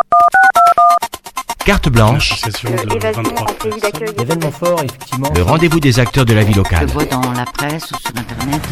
Carte blanche, événement fort, effectivement. le rendez-vous des acteurs de la vie locale. Je vois dans la presse ou sur internet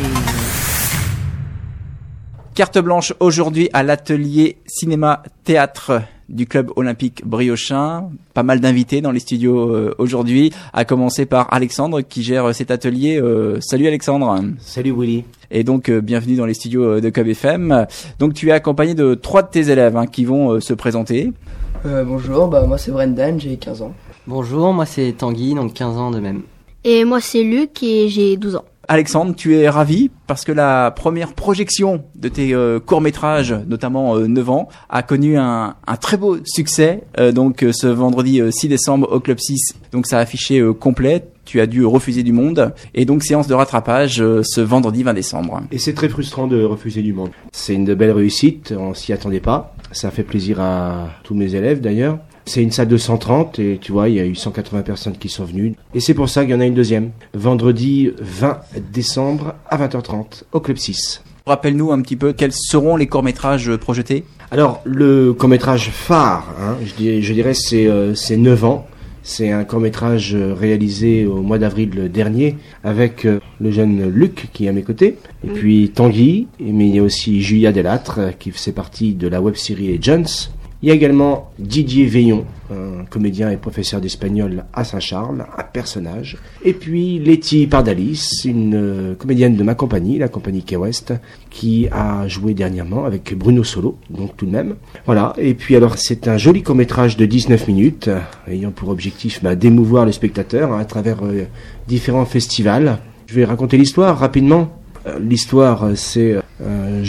Carte blanche aujourd'hui à l'atelier cinéma-théâtre du club olympique briochin. Pas mal d'invités dans les studios aujourd'hui, à commencer par Alexandre qui gère cet atelier. Salut Alexandre. Salut Willy. Et donc bienvenue dans les studios de Cub FM. Donc tu es accompagné de 3 de tes élèves qui vont se présenter. Bonjour, moi c'est Brendan, j'ai 15 ans. Bonjour, moi c'est Tanguy, donc 15 ans de même. Et moi c'est Luc et j'ai 12 ans. Alexandre, tu es ravi parce que la première projection de tes courts-métrages, notamment 9 ans, a connu un très beau succès. Donc ce vendredi 6 décembre au Club 6, donc ça a affiché complet. Tu as dû refuser du monde. Et donc séance de rattrapage ce vendredi 20 décembre. Et c'est très frustrant de refuser du monde. C'est une belle réussite, on s'y attendait pas. Ça fait plaisir à tous mes élèves d'ailleurs. C'est une salle de 130 et tu vois, il y a eu 180 personnes qui sont venues. Et c'est pour ça qu'il y en a une deuxième. Vendredi 20 décembre à 20h30 au Club 6. Rappelle-nous un petit peu quels seront les courts-métrages projetés. Alors, le court-métrage phare, je dirais c'est 9 ans. C'est un court-métrage réalisé au mois d'avril dernier avec le jeune Luc qui est à mes côtés. Et puis Tanguy, mais il y a aussi Julia Delattre qui fait partie de la web-série Jones. Il y a également Didier Veillon, un comédien et professeur d'espagnol à Saint-Charles, un personnage. Et puis Letty Pardalis, une comédienne de ma compagnie, la compagnie Key West, qui a joué dernièrement avec Bruno Solo, donc tout de même. Voilà, et puis alors c'est un joli court-métrage de 19 minutes, ayant pour objectif d'émouvoir le spectateur à travers différents festivals. Je vais raconter l'histoire rapidement. L'histoire, c'est deux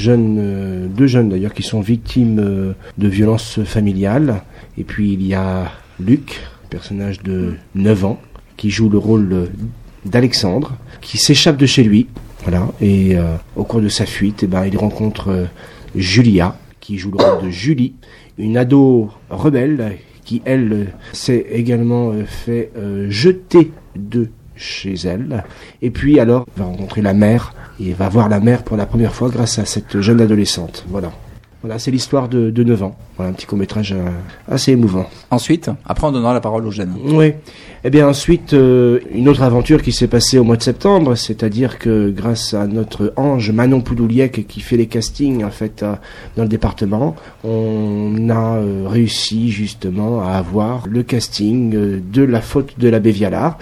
jeunes d'ailleurs qui sont victimes de violences familiales. Et puis il y a Luc, personnage de 9 ans, qui joue le rôle d'Alexandre, qui s'échappe de chez lui. Voilà. Et au cours de sa fuite, il rencontre Julia, qui joue le rôle de Julie, une ado rebelle qui, elle, s'est également fait jeter de chez elle. Et puis alors, il va rencontrer la mère et va voir la mère pour la première fois grâce à cette jeune adolescente. Voilà, c'est l'histoire de 9 ans. Voilà, un petit court-métrage assez émouvant. Ensuite, après on donnera la parole aux jeunes. Oui. Eh bien ensuite, une autre aventure qui s'est passée au mois de septembre, c'est-à-dire que grâce à notre ange Manon Poudouliec qui fait les castings en fait dans le département, on a réussi justement à avoir le casting de La Faute de l'abbé Vialard.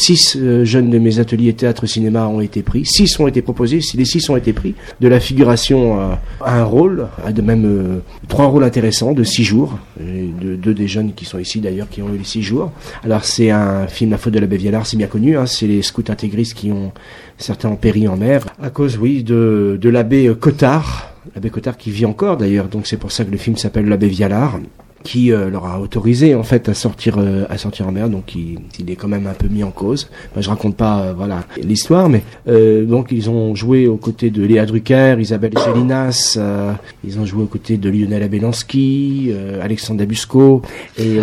6 jeunes de mes ateliers théâtre-cinéma ont été pris, 6 ont été proposés, les 6 ont été pris, de la figuration à un rôle, de même 3 rôles intéressants de 6 jours, deux des jeunes qui sont ici d'ailleurs qui ont eu les 6 jours. Alors c'est un film La Faute de l'abbé Vialard, c'est bien connu, c'est les scouts intégristes certains ont péri en mer à cause de l'abbé Cottard qui vit encore d'ailleurs, donc c'est pour ça que le film s'appelle l'abbé Vialard, qui leur a autorisé en fait à sortir en mer, donc il est quand même un peu mis en cause. Je raconte pas l'histoire, mais donc ils ont joué aux côtés de Léa Drucker, Isabelle Gélinas, ils ont joué aux côtés de Lionel Abelansky, Alexandre Dabusco et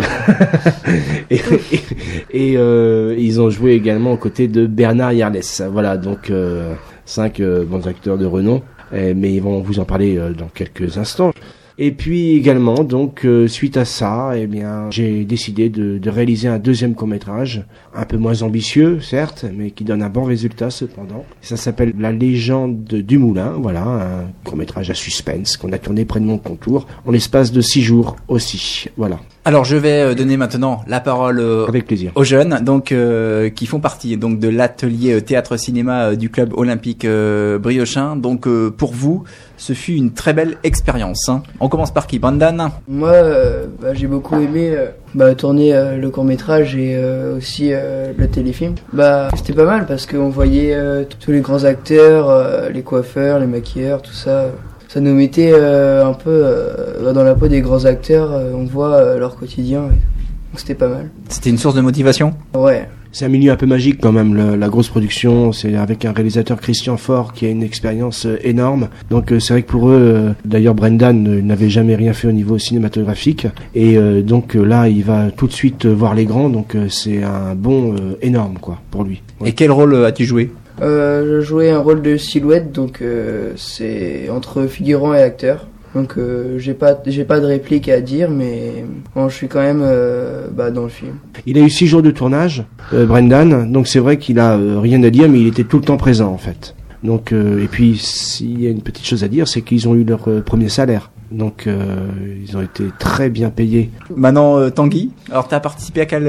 ils ont joué également aux côtés de Bernard Yarles. Voilà, donc 5 bons acteurs de renom, mais ils vont vous en parler dans quelques instants. Et puis également, donc suite à ça, j'ai décidé de réaliser un deuxième court-métrage, un peu moins ambitieux, certes, mais qui donne un bon résultat cependant. Ça s'appelle La Légende du Moulin, voilà, un court-métrage à suspense qu'on a tourné près de Montcontour, en l'espace de 6 jours aussi, voilà. Alors je vais donner maintenant la parole avec plaisir aux jeunes, donc qui font partie donc de l'atelier théâtre-cinéma du club olympique briochin. Donc pour vous, ce fut une très belle expérience. On commence par qui, Brendan? Moi, j'ai beaucoup aimé tourner le court-métrage et aussi le téléfilm. C'était pas mal parce qu'on voyait tous les grands acteurs, les coiffeurs, les maquilleurs, tout ça. Ça nous mettait un peu dans la peau des grands acteurs, on voit leur quotidien, donc c'était pas mal. C'était une source de motivation? Ouais. C'est un milieu un peu magique quand même, la grosse production, c'est avec un réalisateur Christian Faure qui a une expérience énorme. Donc c'est vrai que pour eux, d'ailleurs Brendan n'avait jamais rien fait au niveau cinématographique, et donc là il va tout de suite voir les grands, donc c'est un bond énorme quoi pour lui. Ouais. Et quel rôle as-tu joué? Je jouais un rôle de silhouette, donc c'est entre figurant et acteur. Donc j'ai pas de réplique à dire, mais bon, je suis quand même dans le film. Il a eu 6 jours de tournage, Brendan, donc c'est vrai qu'il a rien à dire, mais il était tout le temps présent en fait. Donc et puis s'il y a une petite chose à dire, c'est qu'ils ont eu leur premier salaire. Donc ils ont été très bien payés. Maintenant Tanguy, alors t'as participé à quel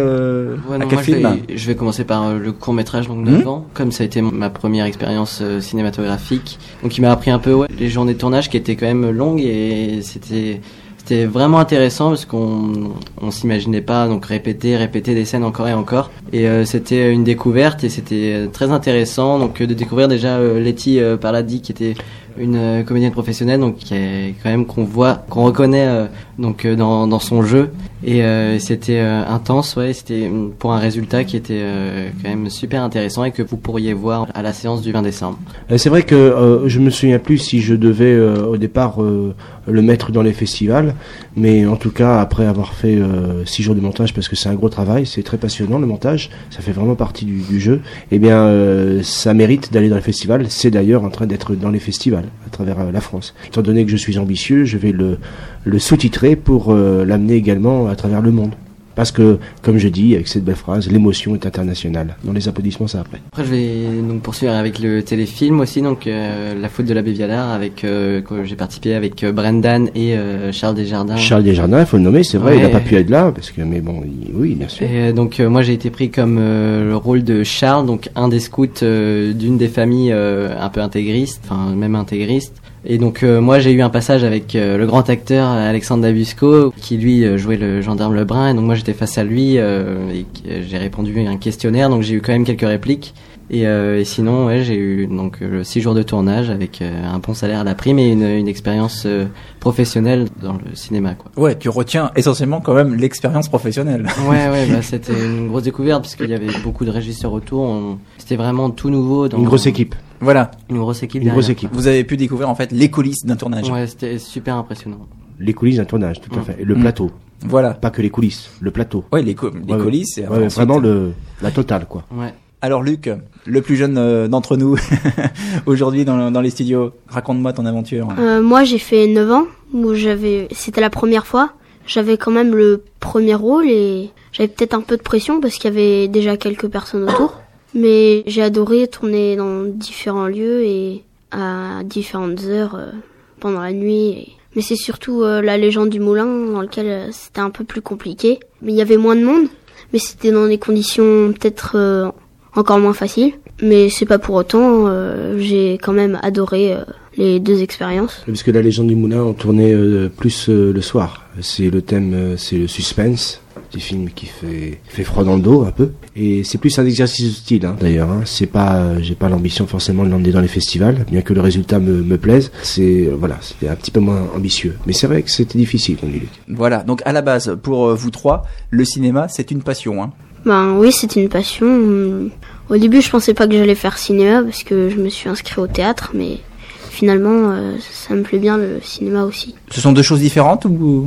film? Je vais commencer par le court-métrage, donc 9 ans, comme ça a été ma première expérience cinématographique. Donc il m'a appris un peu les journées de tournage qui étaient quand même longues et c'était vraiment intéressant parce qu'on s'imaginait pas donc répéter des scènes encore et encore, et c'était une découverte et c'était très intéressant donc de découvrir déjà Letty Parladi qui était une comédienne professionnelle donc qui est quand même qu'on reconnaît dans son jeu, et c'était intense, c'était pour un résultat qui était quand même super intéressant et que vous pourriez voir à la séance du 20 décembre. C'est vrai que je me souviens plus si je devais au départ le mettre dans les festivals, mais en tout cas après avoir fait 6 jours de montage, parce que c'est un gros travail, c'est très passionnant le montage, ça fait vraiment partie du jeu, et bien ça mérite d'aller dans les festivals. C'est d'ailleurs en train d'être dans les festivals à travers la France. Étant donné que je suis ambitieux, je vais le sous-titrer pour l'amener également à travers le monde. Parce que, comme je dis, avec cette belle phrase, l'émotion est internationale. Dans les applaudissements, ça après. Après, je vais donc poursuivre avec le téléfilm aussi, donc La faute de l'abbé Vialard, avec j'ai participé avec Brendan et Charles Desjardins. Charles Desjardins, il faut le nommer, c'est vrai, il n'a pas pu être là, parce que, mais bon, oui, bien sûr. Et donc moi j'ai été pris comme le rôle de Charles, donc un des scouts d'une des familles un peu intégristes, enfin même intégristes. Et donc moi j'ai eu un passage avec le grand acteur Alexandre Dabusco qui lui jouait le gendarme Lebrun, et donc moi j'étais face à lui et j'ai répondu à un questionnaire, donc j'ai eu quand même quelques répliques, et sinon j'ai eu donc 6 jours de tournage avec un bon salaire à la prime et une expérience professionnelle dans le cinéma quoi. Ouais, tu retiens essentiellement quand même l'expérience professionnelle. Ouais, c'était une grosse découverte puisqu'il y avait beaucoup de régisseurs autour, c'était vraiment tout nouveau une grosse équipe. Voilà. Une grosse équipe. Vous avez pu découvrir en fait les coulisses d'un tournage. Ouais, c'était super impressionnant. Les coulisses d'un tournage, tout à fait. Et le plateau. Voilà. Pas que les coulisses, le plateau. Ouais, les coulisses. Et ensuite, vraiment la totale, quoi. Ouais. Alors Luc, le plus jeune d'entre nous aujourd'hui dans les studios, raconte-moi ton aventure. Moi j'ai fait 9 ans, où c'était la première fois. J'avais quand même le premier rôle et j'avais peut-être un peu de pression parce qu'il y avait déjà quelques personnes autour. Mais j'ai adoré tourner dans différents lieux et à différentes heures pendant la nuit. Mais c'est surtout la légende du moulin dans lequel c'était un peu plus compliqué. Mais il y avait moins de monde, mais c'était dans des conditions peut-être encore moins faciles. Mais c'est pas pour autant, j'ai quand même adoré les 2 expériences. Parce que la légende du moulin, on tournait plus le soir. C'est le thème, c'est le suspense. Des films qui fait froid dans le dos un peu, et c'est plus un exercice de style d'ailleurs, c'est pas j'ai pas l'ambition forcément de l'emmener dans les festivals, bien que le résultat me plaise. C'était un petit peu moins ambitieux, mais c'est vrai que c'était difficile, comme dit Luc. Voilà, donc à la base pour vous trois, le cinéma c'est une passion Ben oui, c'est une passion. Au début je pensais pas que j'allais faire cinéma parce que je me suis inscrit au théâtre, mais finalement ça me plaît bien le cinéma aussi. Ce sont 2 choses différentes ou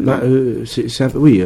c'est un peu, oui,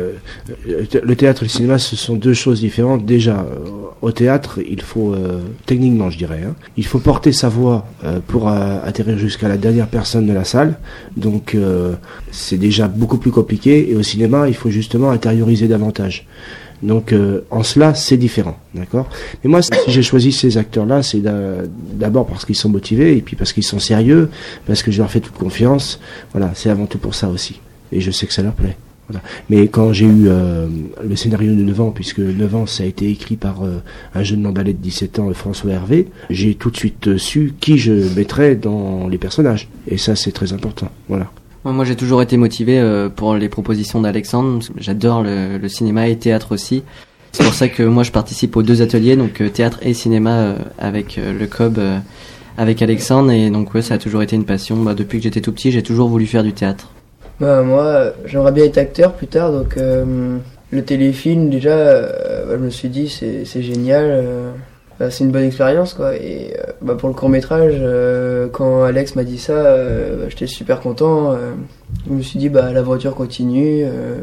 le théâtre et le cinéma, ce sont 2 choses différentes. Déjà, au théâtre, il faut, techniquement, je dirais, il faut porter sa voix pour atterrir jusqu'à la dernière personne de la salle. Donc, c'est déjà beaucoup plus compliqué. Et au cinéma, il faut justement intérioriser davantage. Donc, en cela, c'est différent, d'accord. Mais moi, si j'ai choisi ces acteurs-là, c'est d'abord parce qu'ils sont motivés, et puis parce qu'ils sont sérieux, parce que je leur fais toute confiance. Voilà, c'est avant tout pour ça aussi. Et je sais que ça leur plaît. Voilà. Mais quand j'ai eu le scénario de 9 ans, puisque 9 ans ça a été écrit par un jeune lambalais de 17 ans, François Hervé, j'ai tout de suite su qui je mettrais dans les personnages. Et ça c'est très important. Voilà. Moi j'ai toujours été motivé pour les propositions d'Alexandre. J'adore le cinéma et théâtre aussi. C'est pour ça que moi je participe aux 2 ateliers, donc théâtre et cinéma avec le COB, avec Alexandre. Et donc ça a toujours été une passion. Depuis que j'étais tout petit, j'ai toujours voulu faire du théâtre. Moi, j'aimerais bien être acteur plus tard, donc le téléfilm, déjà, je me suis dit, c'est génial, c'est une bonne expérience, quoi. Et pour le court-métrage, quand Alex m'a dit ça, j'étais super content. Je me suis dit, l'aventure continue,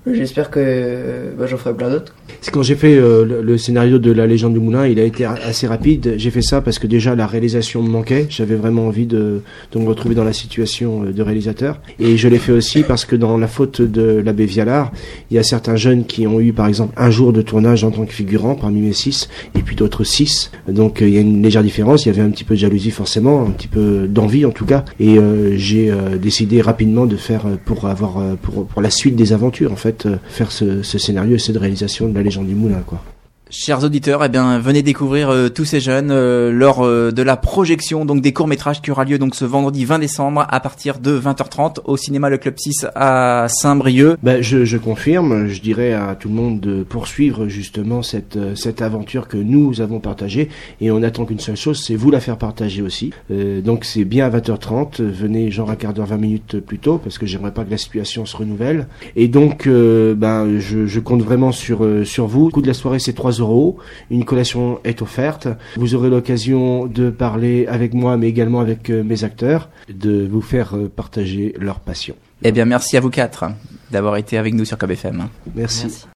J'espère que j'en ferai plein d'autres. C'est quand j'ai fait le scénario de La Légende du Moulin, il a été assez rapide. J'ai fait ça parce que déjà la réalisation me manquait. J'avais vraiment envie de me retrouver dans la situation de réalisateur. Et je l'ai fait aussi parce que dans La Faute de l'abbé Vialard, il y a certains jeunes qui ont eu par exemple un jour de tournage en tant que figurant parmi mes 6 et puis d'autres 6. Donc il y a une légère différence. Il y avait un petit peu de jalousie forcément, un petit peu d'envie en tout cas. Et j'ai décidé rapidement de faire pour la suite des aventures en fait. Faire ce scénario et cette réalisation de La Légende du Moulin, quoi. Chers auditeurs, venez découvrir tous ces jeunes lors de la projection donc des courts-métrages qui aura lieu donc ce vendredi 20 décembre à partir de 20h30 au cinéma Le Club 6 à Saint-Brieuc. Je confirme, je dirais à tout le monde de poursuivre justement cette aventure que nous avons partagée et on attend qu'une seule chose, c'est vous la faire partager aussi. Donc c'est bien à 20h30, venez genre un quart d'heure, 20 minutes plus tôt parce que j'aimerais pas que la situation se renouvelle. Et donc je compte vraiment sur vous. Le coût de la soirée c'est 3 €. Une collation est offerte. Vous aurez l'occasion de parler avec moi, mais également avec mes acteurs, de vous faire partager leur passion. Merci à vous 4 d'avoir été avec nous sur KBFM. Merci.